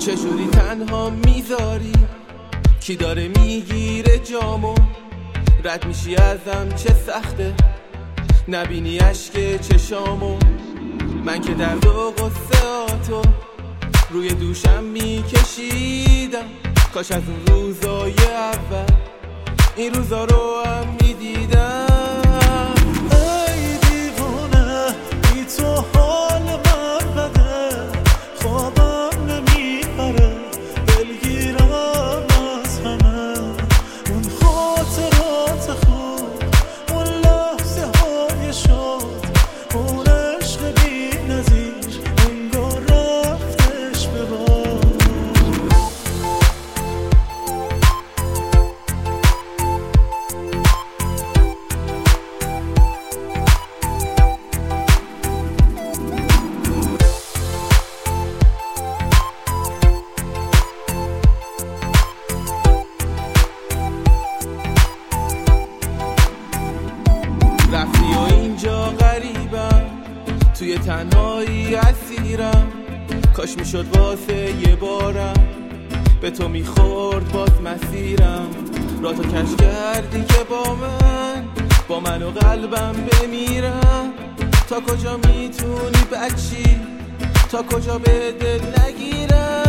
چجوری تنها میذاری؟ کی داره میگیره جامو؟ رد میشی ازم چه سخته، نبینی عشق چشامو. من که درد و غصه آتو روی دوشم میکشیدم، کاش از اون روزای اول این روزا رو هم میدیدم. ای دیوانه بی تو حال من بده، خوابم نمیبره، دلگیرم از همه اون خاطرات خوب، اون لحظه های شاد، اون عشق بی نظیر انگار رفتش به باد. رفتی و اینجا غریبم، توی تنهایی اسیرم، کاش میشد واسه یه بارم به تو میخورد باز مسیرم. را تو کش کردی که با من و قلبم بمیرم. تا کجا میتونی بچی، تا کجا به دل نگیرم؟